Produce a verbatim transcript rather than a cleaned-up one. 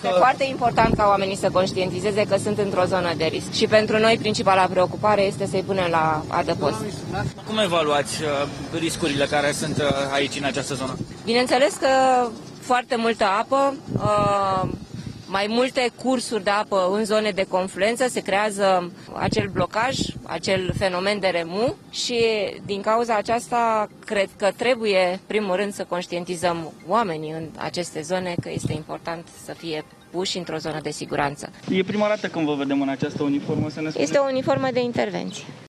Este foarte important ca oamenii să conștientizeze că sunt într-o zonă de risc și pentru noi principala preocupare este să-i punem la adăpost. Cum evaluați riscurile care sunt aici în această zonă? Bineînțeles că foarte multă apă, mai multe cursuri de apă în zone de confluență, se creează acel blocaj, acel fenomen de remou și din cauza aceasta cred că trebuie, primul rând, să conștientizăm oamenii în aceste zone că este important să fie puși într-o zonă de siguranță. E prima dată când vă vedem în această uniformă, să ne spuneți. Este o uniformă de intervenție.